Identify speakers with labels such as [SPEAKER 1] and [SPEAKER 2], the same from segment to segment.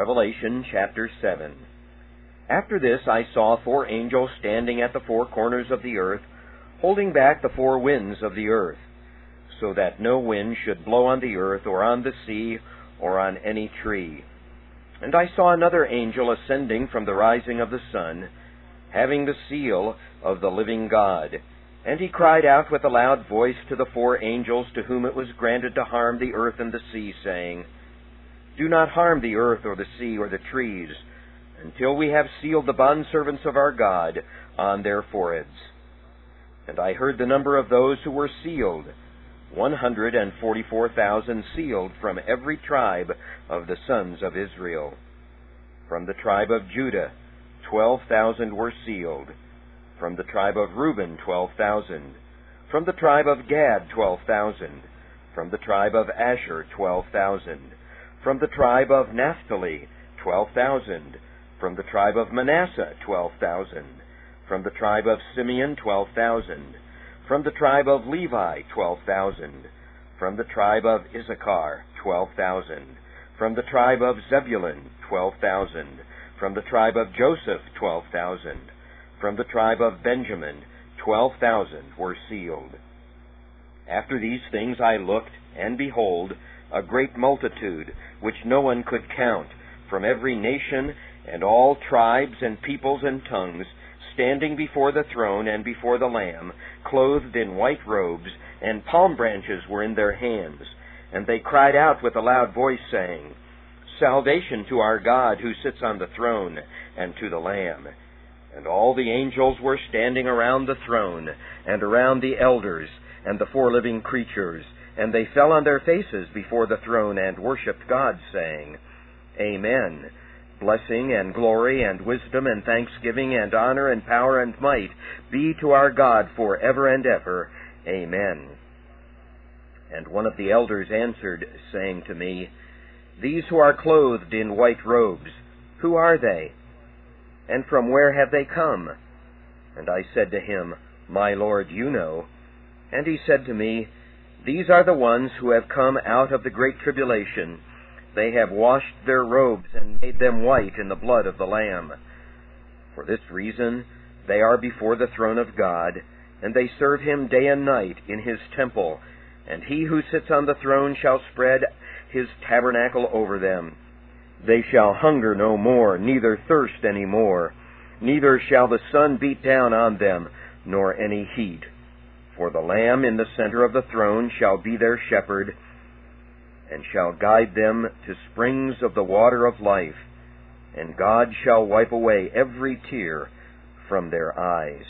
[SPEAKER 1] Revelation chapter 7. After this I saw 4 angels standing at the 4 corners of the earth, holding back the 4 winds of the earth, so that no wind should blow on the earth, or on the sea, or on any tree. And I saw another angel ascending from the rising of the sun, having the seal of the living God. And he cried out with a loud voice to the 4 angels to whom it was granted to harm the earth and the sea, saying, Do not harm the earth or the sea or the trees, until we have sealed the bondservants of our God on their foreheads. And I heard the number of those who were sealed, 144,000 sealed from every tribe of the sons of Israel. From the tribe of Judah, 12,000 were sealed. From the tribe of Reuben, 12,000. From the tribe of Gad, 12,000. From the tribe of Asher, 12,000. From the tribe of Naphtali, 12,000. From the tribe of Manasseh, 12,000. From the tribe of Simeon, 12,000. From the tribe of Levi, 12,000. From the tribe of Issachar, 12,000. From the tribe of Zebulun, 12,000. From the tribe of Joseph, 12,000. From the tribe of Benjamin, 12,000 were sealed. After these things I looked, and behold, a great multitude, which no one could count, from every nation and all tribes and peoples and tongues, standing before the throne and before the Lamb, clothed in white robes, and palm branches were in their hands. And they cried out with a loud voice, saying, Salvation to our God who sits on the throne, and to the Lamb. And all the angels were standing around the throne, and around the elders, and the 4 living creatures, and they fell on their faces before the throne, and worshipped God, saying, Amen. Blessing and glory and wisdom and thanksgiving and honor and power and might be to our God for ever and ever. Amen. And one of the elders answered, saying to me, These who are clothed in white robes, who are they? And from where have they come? And I said to him, My Lord, you know. And he said to me, These are the ones who have come out of the great tribulation. They have washed their robes and made them white in the blood of the Lamb. For this reason they are before the throne of God, and they serve him day and night in his temple. And he who sits on the throne shall spread his tabernacle over them. They shall hunger no more, neither thirst any more. Neither shall the sun beat down on them, nor any heat. For the Lamb in the center of the throne shall be their shepherd, and shall guide them to springs of the water of life, and God shall wipe away every tear from their eyes.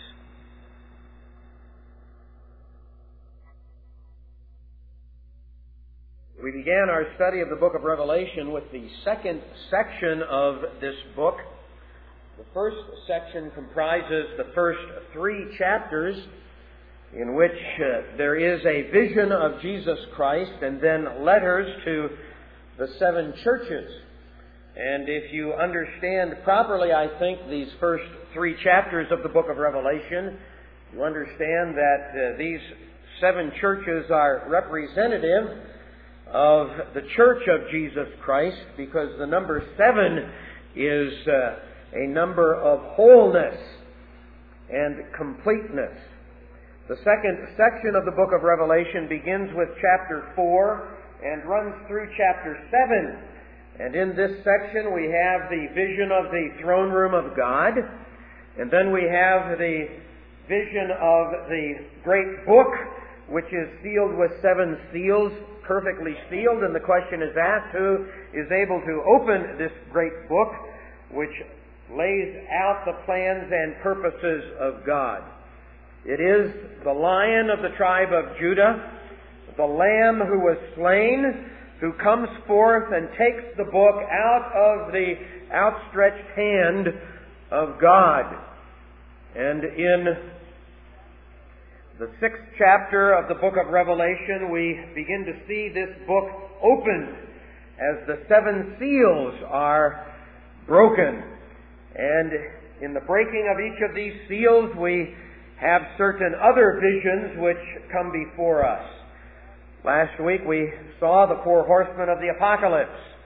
[SPEAKER 1] We began our study of the book of Revelation with the second section of this book. The first section comprises the first 3 chapters, in which there is a vision of Jesus Christ and then letters to the 7 churches. And if you understand properly, I think, these first 3 chapters of the book of Revelation, you understand that these 7 churches are representative of the church of Jesus Christ, because the number 7 is a number of wholeness and completeness. The second section of the book of Revelation begins with chapter 4 and runs through chapter 7. And in this section we have the vision of the throne room of God, and then we have the vision of the great book, which is sealed with 7 seals, perfectly sealed, and the question is asked, who is able to open this great book, which lays out the plans and purposes of God? It is the Lion of the tribe of Judah, the Lamb who was slain, who comes forth and takes the book out of the outstretched hand of God. And in the 6th chapter of the book of Revelation, we begin to see this book opened as the 7 seals are broken. And in the breaking of each of these seals, we have certain other visions which come before us. Last week we saw the 4 horsemen of the apocalypse,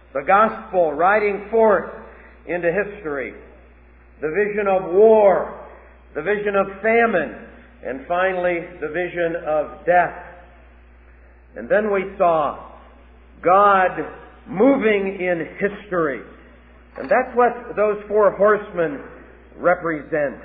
[SPEAKER 2] the gospel riding forth into history, the vision of war, the vision of famine, and finally the vision of death. And then we saw God moving in history. And that's what those four horsemen represent.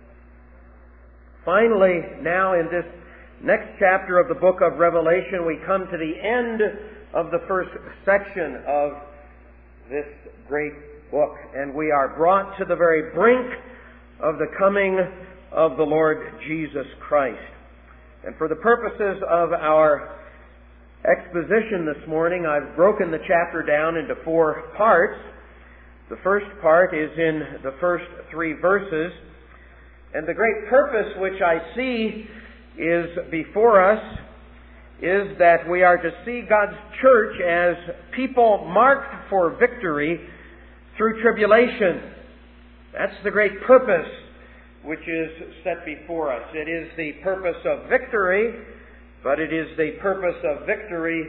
[SPEAKER 2] Finally, now in this next chapter of the book of Revelation, we come to the end of the first section of this great book, and we are brought to the very brink of the coming of the Lord Jesus Christ. And for the purposes of our exposition this morning, I've broken the chapter down into four parts. The first part is in the first three verses, and the great purpose which I see is before us is that we are to see God's church as people marked for victory through tribulation. That's the great purpose which is set before us. It is the purpose of victory, but it is the purpose of victory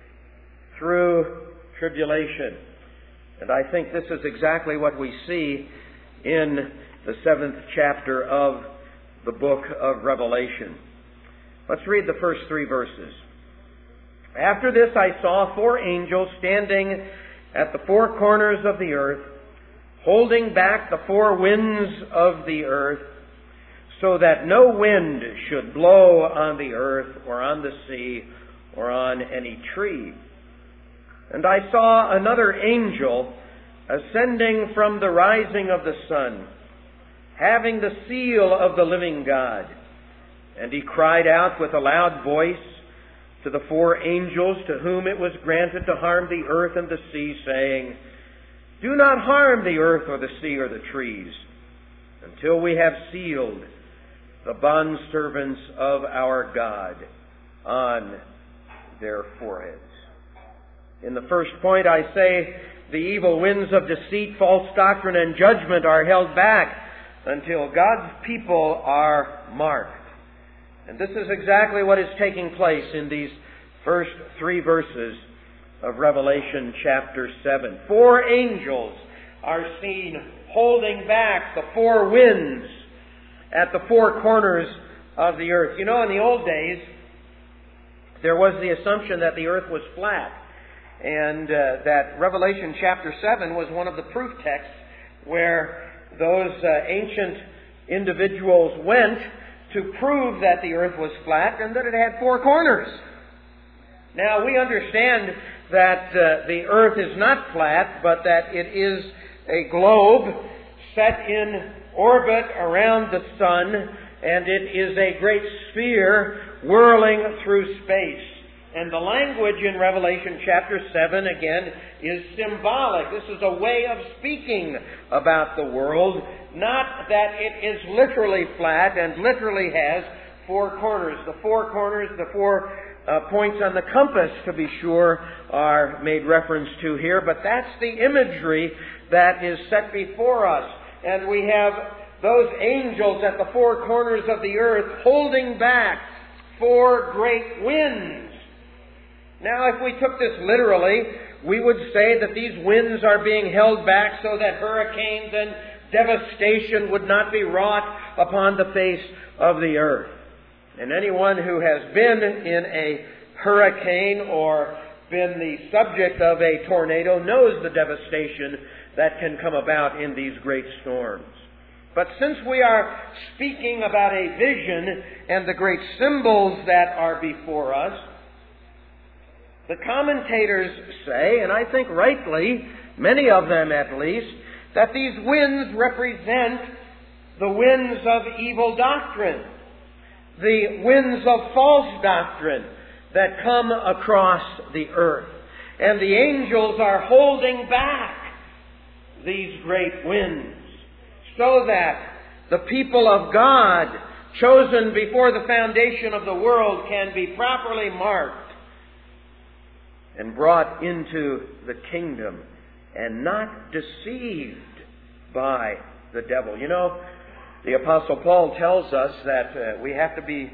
[SPEAKER 2] through tribulation. And I think this is exactly what we see in the 7th chapter of the book of Revelation. Let's read the first three verses. After this I saw four angels standing at the four corners of the earth, holding back the four winds of the earth, so that no wind should blow on the earth or on the sea or on any tree. And I saw another angel ascending from the rising of the sun, having the seal of the living God. And he cried out with a loud voice to the four angels to whom it was granted to harm the earth and the sea, saying, Do not harm the earth or the sea or the trees, until we have sealed the bondservants of our God on their foreheads. In the first point, I say the evil winds of deceit, false doctrine, and judgment are held back until God's people are marked. And this is exactly what is taking place in these first three verses of Revelation chapter 7. Four angels are seen holding back the four winds at the four corners of the earth. You know, in the old days, there was the assumption that the earth was flat, and that Revelation chapter 7 was one of the proof texts where those ancient individuals went to prove that the earth was flat and that it had four corners. Now, we understand that the earth is not flat, but that it is a globe set in orbit around the sun, and it is a great sphere whirling through space. And the language in Revelation chapter 7, again, is symbolic. This is a way of speaking about the world, not that it is literally flat and literally has four corners. The four corners, the four points on the compass, to be sure, are made reference to here, but that's the imagery that is set before us. And we have those angels at the four corners of the earth holding back four great winds. Now, if we took this literally, we would say that these winds are being held back so that hurricanes and devastation would not be wrought upon the face of the earth. And anyone who has been in a hurricane or been the subject of a tornado knows the devastation that can come about in these great storms. But since we are speaking about a vision and the great symbols that are before us, the commentators say, and I think rightly, many of them at least, that these winds represent the winds of evil doctrine, the winds of false doctrine that come across the earth. And the angels are holding back these great winds so that the people of God, chosen before the foundation of the world, can be properly marked and brought into the kingdom and not deceived by the devil. You know, the Apostle Paul tells us that we have to be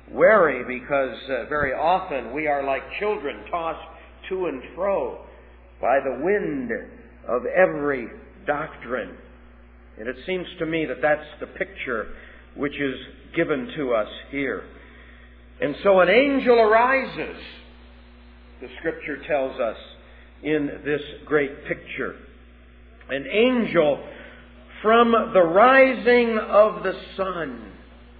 [SPEAKER 2] wary because very often we are like children tossed to and fro by the wind of every doctrine. And it seems to me that that's the picture which is given to us here. And so an angel arises, the Scripture tells us, in this great picture. An angel from the rising of the sun.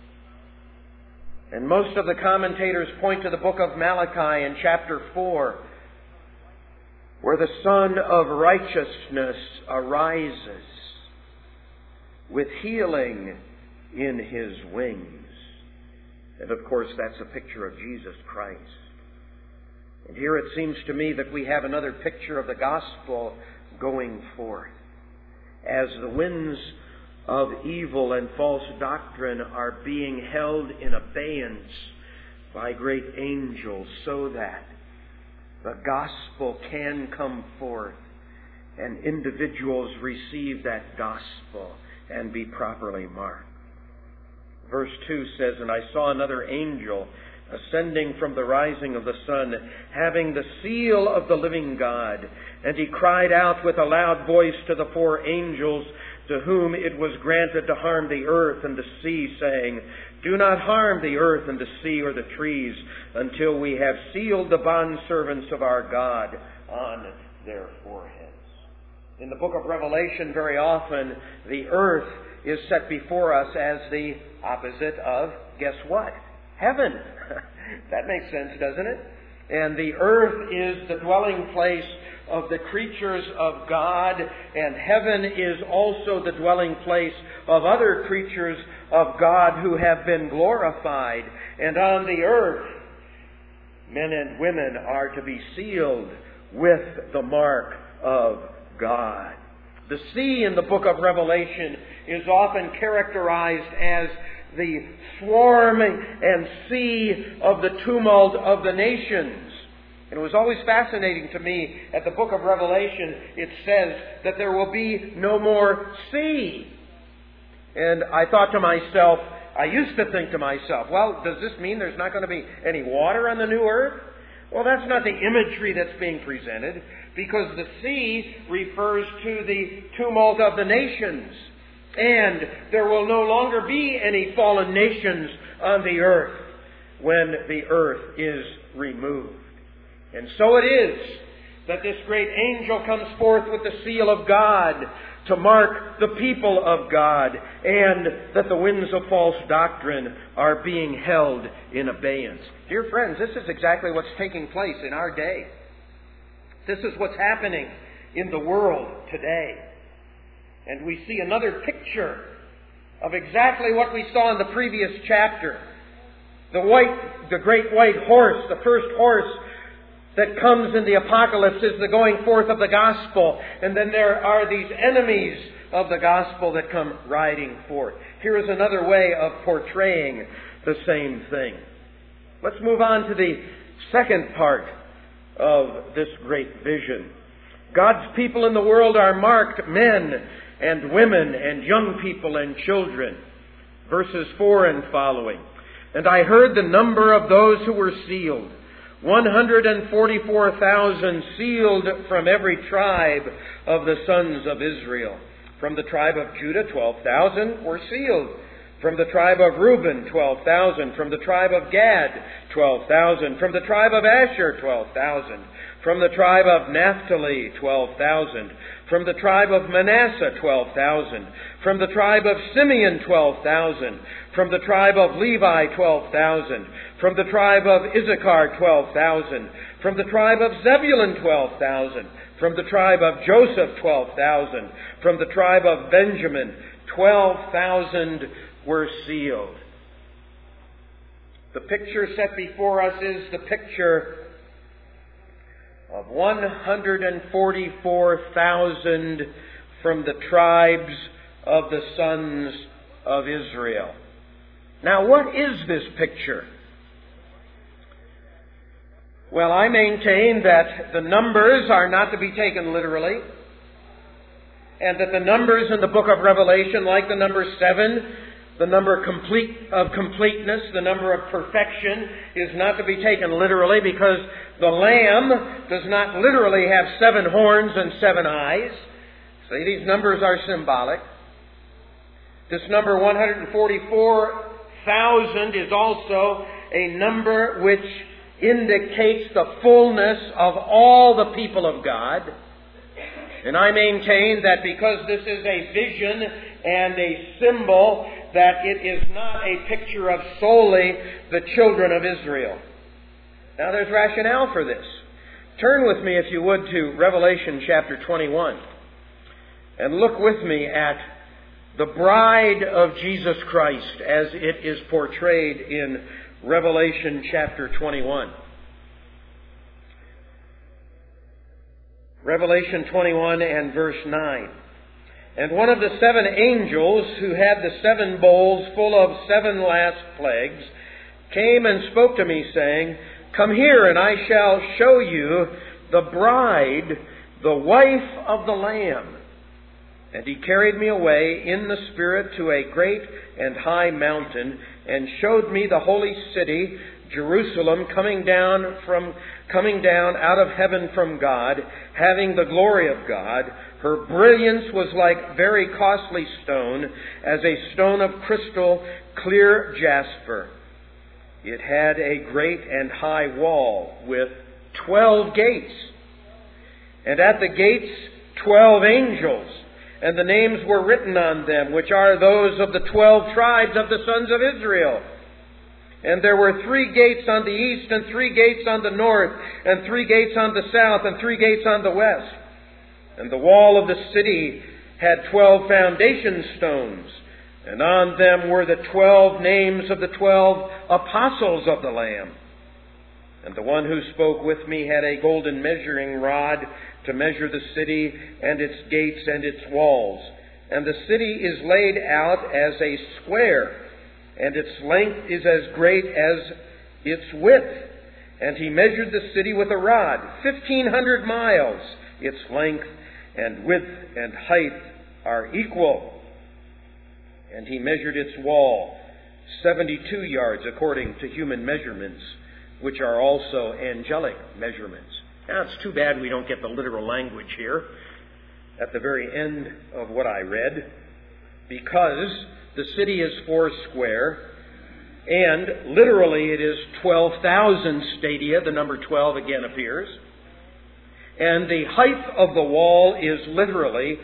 [SPEAKER 2] And most of the commentators point to the book of Malachi in chapter 4, where the Son of Righteousness arises with healing in His wings. And of course, that's a picture of Jesus Christ. And here it seems to me that we have another picture of the gospel going forth, as the winds of evil and false doctrine are being held in abeyance by great angels, so that the gospel can come forth and individuals receive that gospel and be properly marked. Verse 2 says, "And I saw another angel ascending from the rising of the sun, having the seal of the living God. And he cried out with a loud voice to the four angels to whom it was granted to harm the earth and the sea, saying, Do not harm the earth and the sea or the trees until we have sealed the bondservants of our God on their foreheads." In the book of Revelation, very often, the earth is set before us as the opposite of, guess what? Heaven. That makes sense, doesn't it? And the earth is the dwelling place of the creatures of God, and heaven is also the dwelling place of other creatures of God who have been glorified. And on the earth, men and women are to be sealed with the mark of God. The sea in the book of Revelation is often characterized as the swarm and sea of the tumult of the nations. And it was always fascinating to me, at the book of Revelation, it says that there will be no more sea. And I thought to myself, I used to think to myself, well, does this mean there's not going to be any water on the new earth? Well, that's not the imagery that's being presented, because the sea refers to the tumult of the nations. And there will no longer be any fallen nations on the earth when the earth is removed. And so it is that this great angel comes forth with the seal of God to mark the people of God, and that the winds of false doctrine are being held in abeyance. Dear friends, this is exactly what's taking place in our day. This is what's happening in the world today. And we see another picture of exactly what we saw in the previous chapter. The great white horse, the first horse that comes in the apocalypse, is the going forth of the gospel. And then there are these enemies of the gospel that come riding forth. Here is another way of portraying the same thing. Let's move on to the second part of this great vision. God's people in the world are marked, men and women and young people and children. Verses 4 and following. "And I heard the number of those who were sealed, 144,000 sealed from every tribe of the sons of Israel. From the tribe of Judah, 12,000 were sealed. From the tribe of Reuben, 12,000. From the tribe of Gad, 12,000. From the tribe of Asher, 12,000. From the tribe of Naphtali, 12,000. From the tribe of Manasseh, 12,000. From the tribe of Simeon, 12,000. From the tribe of Levi, 12,000. From the tribe of Issachar, 12,000. From the tribe of Zebulun, 12,000. From the tribe of Joseph, 12,000. From the tribe of Benjamin, 12,000 were sealed." The picture set before us is the picture of 144,000 from the tribes of the sons of Israel. Now, what is this picture? Well, I maintain that the numbers are not to be taken literally, and that the numbers in the book of Revelation, like the number 7, The number of completeness, the number of perfection, is not to be taken literally, because the Lamb does not literally have 7 horns and 7 eyes. See, these numbers are symbolic. This number 144,000 is also a number which indicates the fullness of all the people of God. And I maintain that because this is a vision and a symbol, that it is not a picture of solely the children of Israel. Now there's rationale for this. Turn with me, if you would, to Revelation chapter 21. And look with me at the bride of Jesus Christ as it is portrayed in Revelation chapter 21. Revelation 21 and verse 9. And one of the 7 angels who had the 7 bowls full of 7 last plagues came and spoke to me, saying, Come here, and I shall show you the bride, the wife of the Lamb. And he carried me away in the Spirit to a great and high mountain, and showed me the holy city, Jerusalem, coming down out of heaven from God, having the glory of God. Her brilliance was like very costly stone, as a stone of crystal, clear jasper. It had a great and high wall with 12 gates, and at the gates 12 angels, and the names were written on them, which are those of the 12 tribes of the sons of Israel. And there were 3 gates on the east, and 3 gates on the north, and 3 gates on the south, and 3 gates on the west. And the wall of the city had 12 foundation stones, and on them were the 12 names of the 12 apostles of the Lamb. And the one who spoke with me had a golden measuring rod to measure the city and its gates and its walls. And the city is laid out as a square, and its length is as great as its width. And he measured the city with a rod, 1,500 miles. Its length and width and height are equal. And he measured its wall, 72 yards according to human measurements, which are also angelic measurements. Now, it's too bad we don't get the literal language here at the very end of what I read, because the city is 4 square, and literally it is 12,000 stadia. The number 12 again appears. And the height of the wall is literally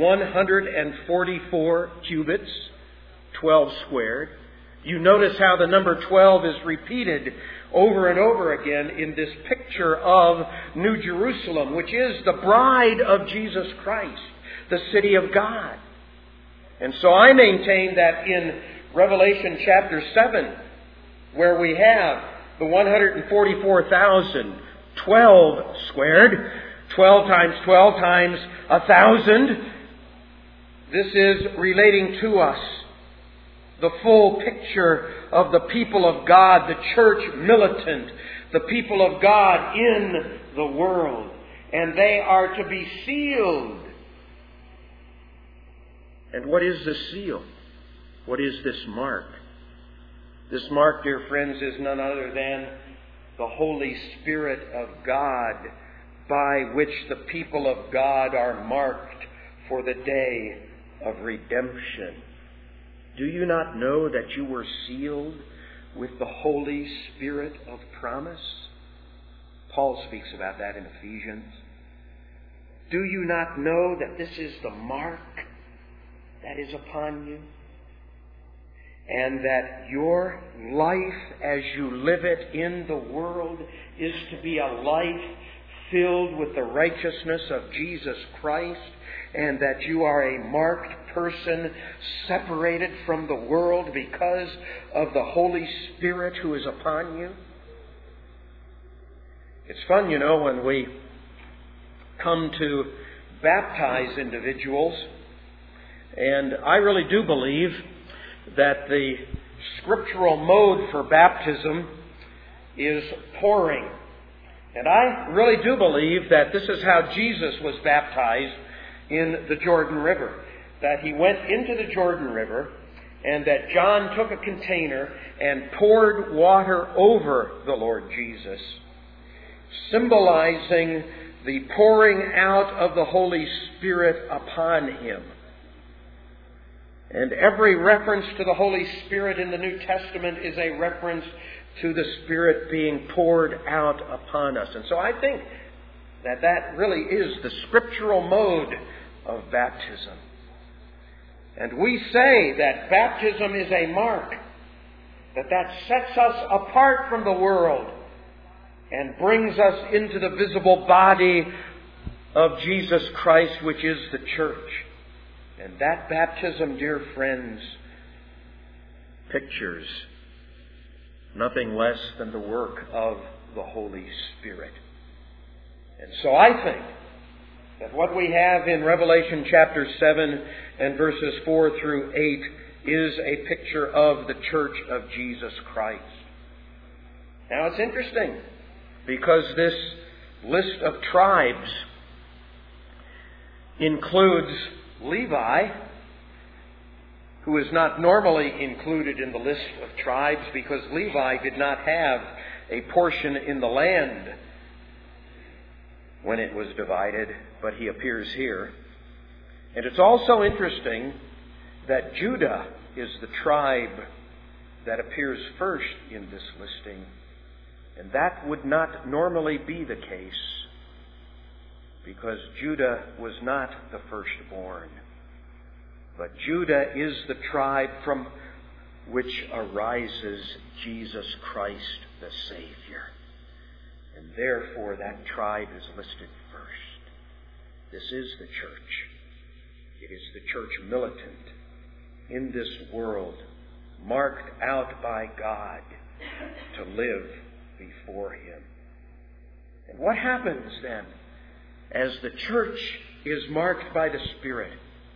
[SPEAKER 2] 144 cubits, 12 squared. You notice how the number 12 is repeated over and over again in this picture of New Jerusalem, which is the bride of Jesus Christ, the city of God. And so I maintain that in Revelation chapter 7, where we have the 144,000, 12 squared, 12 times 12 times 1,000, this is relating to us the full picture of the people of God, the church militant, the people of God in the world. And they are to be sealed. And what is the seal? What is this mark? This mark, dear friends, is none other than the Holy Spirit of God, by which the people of God are marked for the day of redemption. Do you not know that you were sealed with the Holy Spirit of promise? Paul speaks about that in Ephesians. Do you not know that this is the mark that is upon you? And that your life as you live it in the world is to be a life filled with the righteousness of Jesus Christ, and that you are a marked person separated from the world because of the Holy Spirit who is upon you? It's fun, you know, when we come to baptize individuals, and I really do believe that the scriptural mode for baptism is pouring. And I really do believe that this is how Jesus was baptized in the Jordan River. That he went into the Jordan River, and that John took a container and poured water over the Lord Jesus, symbolizing the pouring out of the Holy Spirit upon Him. And every reference to the Holy Spirit in the New Testament is a reference to the Spirit being poured out upon us. And so I think that that really is the scriptural mode of baptism. And we say that baptism is a mark, that sets us apart from the world and brings us into the visible body of Jesus Christ, which is the church. And that baptism, dear friends, pictures nothing less than the work of the Holy Spirit. And so I think that what we have in Revelation chapter 7 and verses 4 through 8 is a picture of the church of Jesus Christ. Now it's interesting, because this list of tribes includes Levi, who is not normally included in the list of tribes because Levi did not have a portion in the land when it was divided, but he appears here. And it's also interesting that Judah is the tribe that appears first in this listing. And that would not normally be the case, because Judah was not the firstborn. But Judah is the tribe from which arises Jesus Christ, the Savior. And therefore that tribe is listed first. This is the church. It is the church militant in this world, marked out by God to live before Him. And what happens then as the church is marked by the Spirit?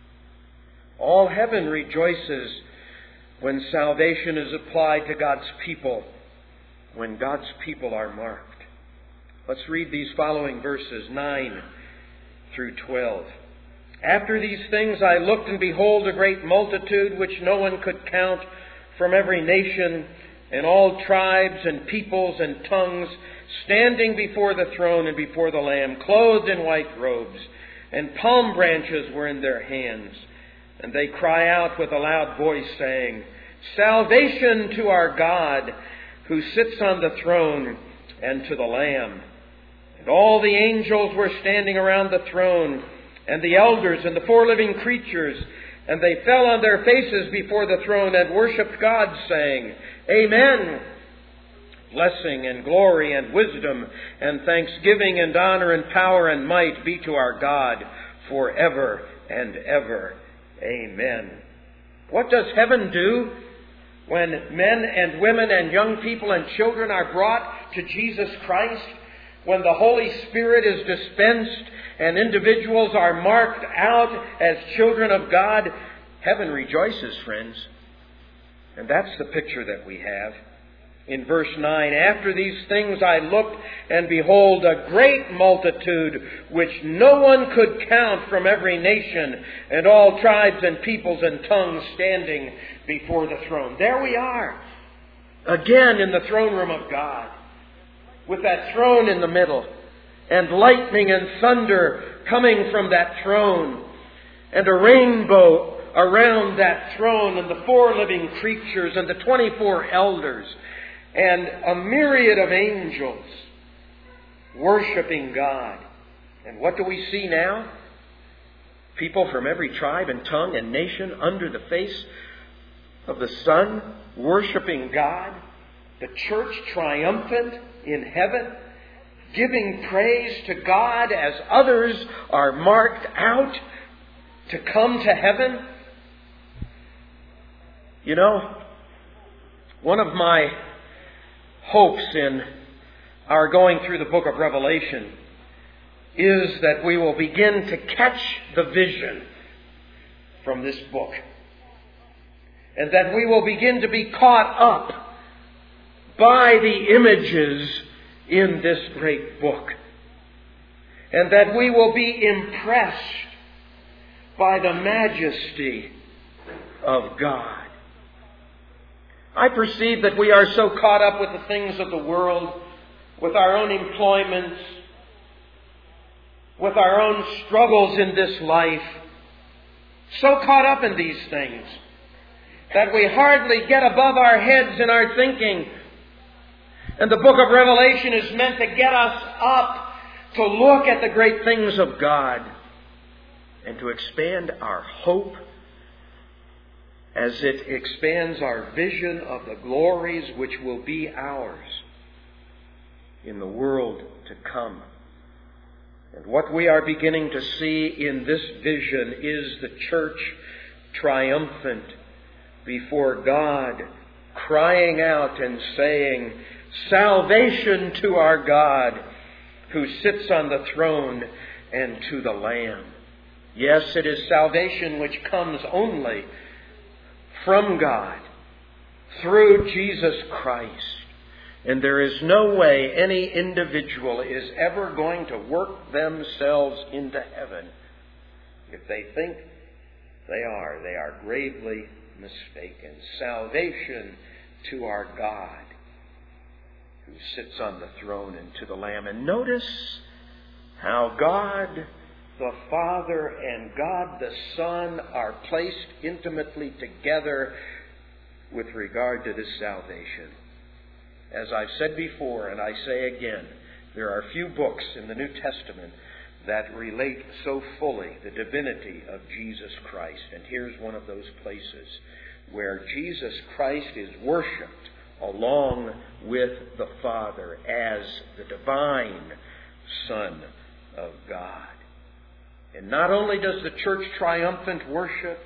[SPEAKER 2] All heaven rejoices when salvation is applied to God's people, when God's people are marked. Let's read these following verses, 9 through 12. After these things I looked, and behold, a great multitude which no one could count, from every nation and all tribes and peoples and tongues, standing before the throne and before the Lamb, clothed in white robes, and palm branches were in their hands. And they cry out with a loud voice, saying, Salvation to our God, who sits on the throne, and to the Lamb. And all the angels were standing around the throne, and the elders and the four living creatures, and they fell on their faces before the throne and worshipped God, saying, Amen. Blessing and glory and wisdom and thanksgiving and honor and power and might be to our God forever and ever. Amen. What does heaven do when men and women and young people and children are brought to Jesus Christ? When the Holy Spirit is dispensed and individuals are marked out as children of God, heaven rejoices, friends. And that's the picture that we have. In verse 9, after these things I looked, and behold, a great multitude, which no one could count, from every nation, and all tribes and peoples and tongues, standing before the throne. There we are, again in the throne room of God, with that throne in the middle, and lightning and thunder coming from that throne, and a rainbow around that throne, and the four living creatures, and the 24 elders, and a myriad of angels worshiping God. And what do we see now? People from every tribe and tongue and nation under the face of the sun worshiping God. The church triumphant in heaven, giving praise to God as others are marked out to come to heaven. You know, one of my hopes in our going through the book of Revelation is that we will begin to catch the vision from this book, and that we will begin to be caught up by the images in this great book, and that we will be impressed by the majesty of God. I perceive that we are so caught up with the things of the world, with our own employments, with our own struggles in this life, so caught up in these things, that we hardly get above our heads in our thinking. And the book of Revelation is meant to get us up to look at the great things of God and to expand our hope as it expands our vision of the glories which will be ours in the world to come. And what we are beginning to see in this vision is the church triumphant before God, crying out and saying, "Salvation to our God who sits on the throne and to the Lamb." Yes, it is salvation which comes only from God through Jesus Christ. And there is no way any individual is ever going to work themselves into heaven. If they think they are gravely mistaken. Salvation to our God who sits on the throne and to the Lamb. And notice how God the Father and God the Son are placed intimately together with regard to this salvation. As I've said before, and I say again, there are few books in the New Testament that relate so fully the divinity of Jesus Christ. And here's one of those places where Jesus Christ is worshipped along with the Father as the divine Son of God. And not only does the church triumphant worship,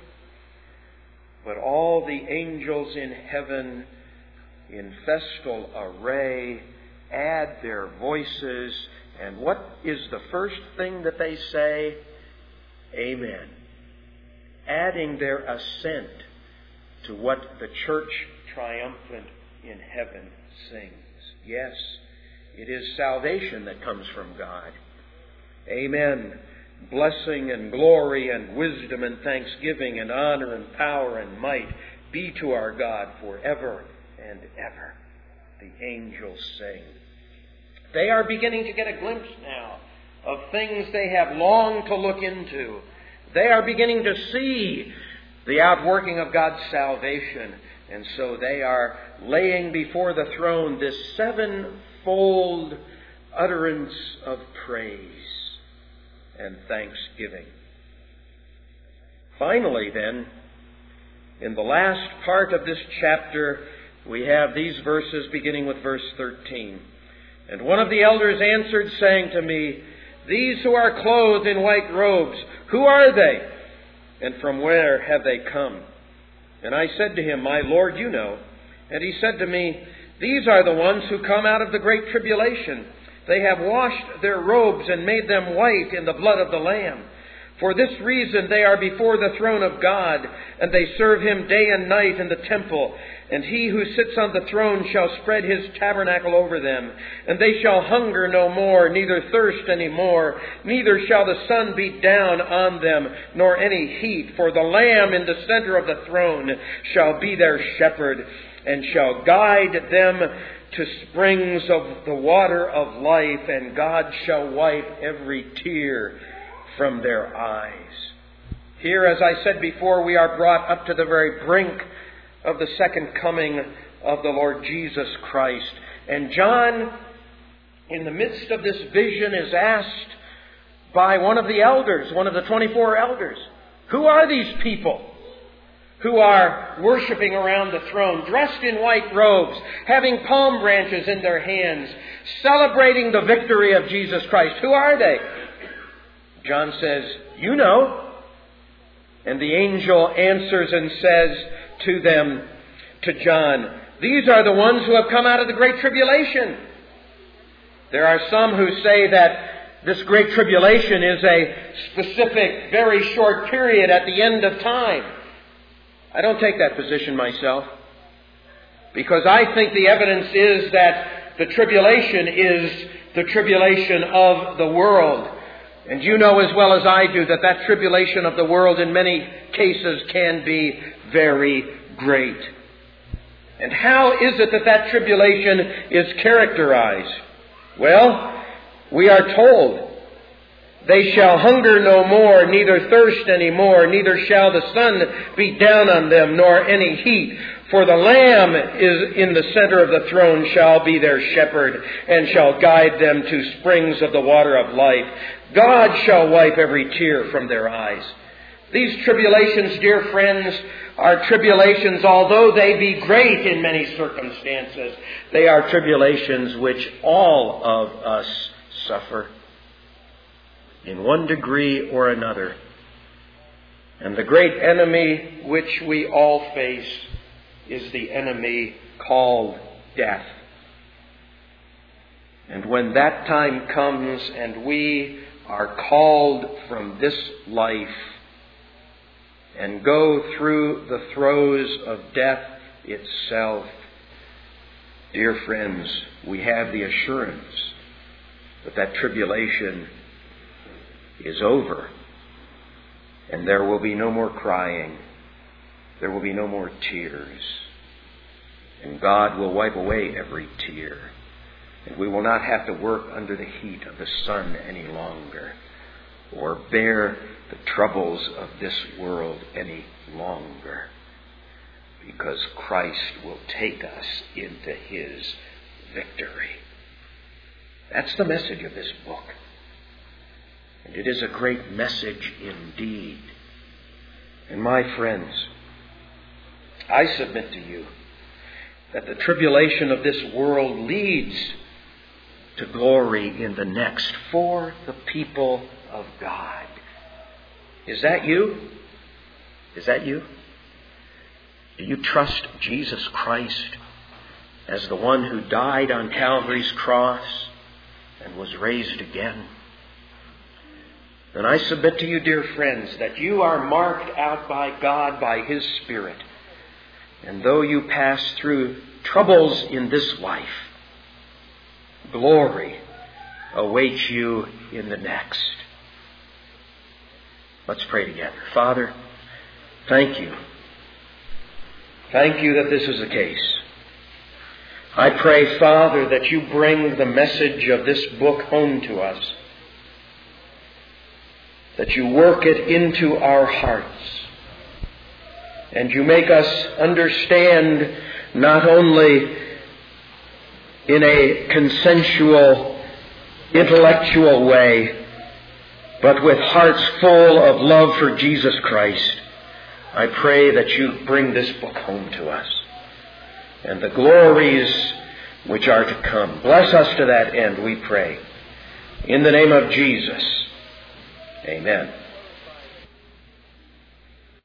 [SPEAKER 2] but all the angels in heaven in festal array add their voices. And what is the first thing that they say? Amen. Adding their assent to what the church triumphant in heaven sings. Yes, it is salvation that comes from God. Amen. Blessing and glory and wisdom and thanksgiving and honor and power and might be to our God forever and ever. The angels sing. They are beginning to get a glimpse now of things they have longed to look into. They are beginning to see the outworking of God's salvation. And so they are laying before the throne this sevenfold utterance of praise and thanksgiving. Finally, then, in the last part of this chapter, we have these verses beginning with verse 13. "And one of the elders answered, saying to me, These who are clothed in white robes, who are they? And from where have they come? And I said to him, My Lord, you know. And he said to me, These are the ones who come out of the great tribulation. They have washed their robes and made them white in the blood of the Lamb. For this reason they are before the throne of God, and they serve Him day and night in the temple. And He who sits on the throne shall spread His tabernacle over them. And they shall hunger no more, neither thirst any more. Neither shall the sun beat down on them, nor any heat. For the Lamb in the center of the throne shall be their shepherd, and shall guide them to springs of the water of life. And God shall wipe every tear from their eyes." Here, as I said before, we are brought up to the very brink of the second coming of the Lord Jesus Christ. And John, in the midst of this vision, is asked by one of the elders, one of the 24 elders, who are these people who are worshiping around the throne, dressed in white robes, having palm branches in their hands, celebrating the victory of Jesus Christ? Who are they? John says, "You know." And the angel answers and says to them, to John, "These are the ones who have come out of the great tribulation." There are some who say that this great tribulation is a specific, very short period at the end of time. I don't take that position myself, because I think the evidence is that the tribulation is the tribulation of the world. And you know as well as I do that that tribulation of the world in many cases can be very great. And how is it that that tribulation is characterized? Well, we are told, they shall hunger no more, neither thirst any more, neither shall the sun beat down on them, nor any heat. For the Lamb is in the center of the throne, shall be their shepherd, and shall guide them to springs of the water of life. God shall wipe every tear from their eyes. These tribulations, dear friends, are tribulations, although they be great in many circumstances, they are tribulations which all of us suffer in one degree or another. And the great enemy which we all face is the enemy called death. And when that time comes and we are called from this life and go through the throes of death itself, dear friends, we have the assurance that that tribulation is over, and there will be no more crying, there will be no more tears, and God will wipe away every tear, and we will not have to work under the heat of the sun any longer, or bear the troubles of this world any longer, because Christ will take us into His victory. That's the message of this book. And it is a great message indeed. And my friends, I submit to you that the tribulation of this world leads to glory in the next for the people of God. Is that you? Is that you? Do you trust Jesus Christ as the one who died on Calvary's cross and was raised again? And I submit to you, dear friends, that you are marked out by God, by His Spirit. And though you pass through troubles in this life, glory awaits you in the next. Let's pray together. Father, thank you. Thank you that this is the case. I pray, Father, that you bring the message of this book home to us, that you work it into our hearts, and you make us understand not only in a consensual, intellectual way, but with hearts full of love for Jesus Christ. I pray that you bring this book home to us, and the glories which are to come. Bless us to that end, we pray. In the name of Jesus. Amen.